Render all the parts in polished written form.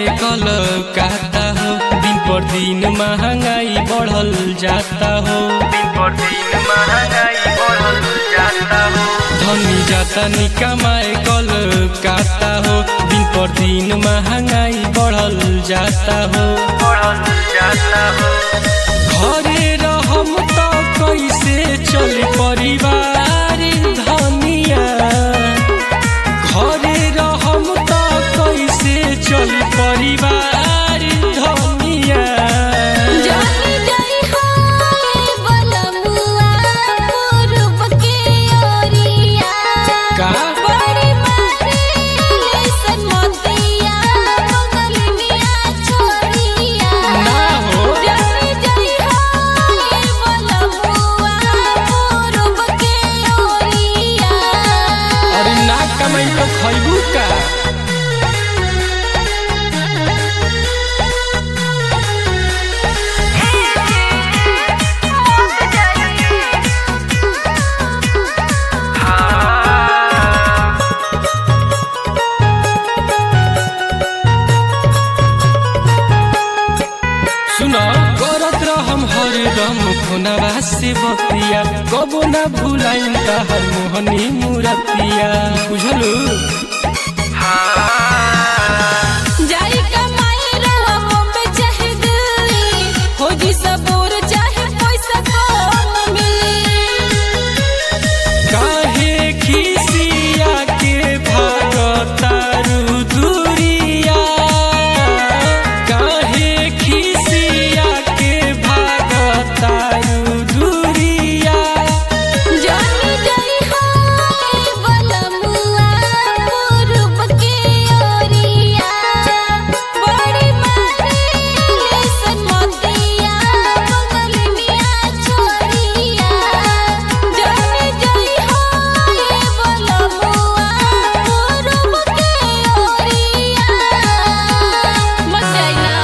कमाए कलकत्ता हो, दिन पर दिन महंगाई बढ़ल जाता हो, दिन पर दिन महंगाई बढ़ल जाता हो। धनी जाता नी कमाए कलकत्ता हो, दिन पर दिन महंगाई बढ़ल जाता हो, बढ़ल जाता हो। घरे रहम तो कैसे चल परिवार धनिया, घरे रहम तो कैसे चल परिवार धनिया। कमाई तो खैबू का सुनो करत रहम हरदम फोनवा से बतिया, कबो ना भुलाइन तहर मोहनी मूरतिया, बुझलू। जाई कमाई रहा बॉम्बे चाहे दिल्ली, हो जी सबूर चाहे पैसा कम मिली। काहे खिसिया के भागतारू दूरिया, काहे खिसिया के भागतारू दूरिया। जानी जाई हाय बलमुआ पूरब के ओरिया, बड़ी मारे सन मोतिया बंगलिया छोरिया। जानी जाई हाय बलमुआ पूरब के ओरिया, मत जाई ना।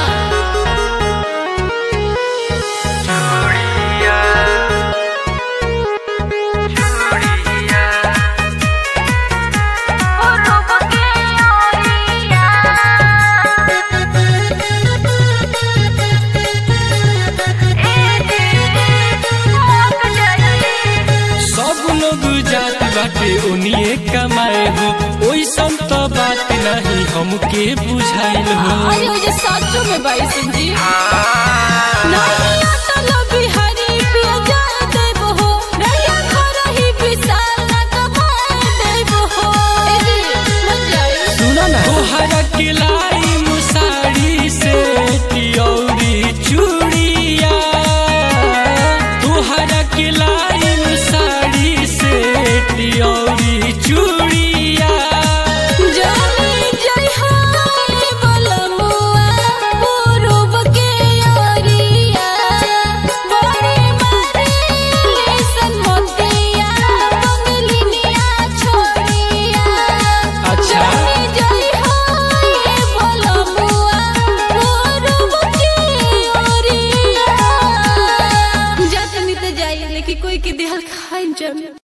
सब लोग जात बाटे ओनिए कमाए हो, ओइसन तो बात नहीं हमके बुझाइल हो। अरे वो जो साचो में बाई सिंह जी नहीं आता लो बिहारी पिया जा देबो हो, रैया खरा ही विशाल ना कमाए देबो हो। ए जी मत जाई सुना ना तोहरा के लाई मुसाड़ी से टियौरी चूड़िया, तोहरा के लाई मुसाड़ी से टियौरी चूड़िया। जानी जाई हाय बलमुआ पूरब के ओरिया, बड़ी मारे सन मोतिया बंगलिया छोरिया। अच्छा जानी जाई हाय बलमुआ पूरब के ओरिया। जातनी तो जाई लेकिन कोई के दिल खाइन जम।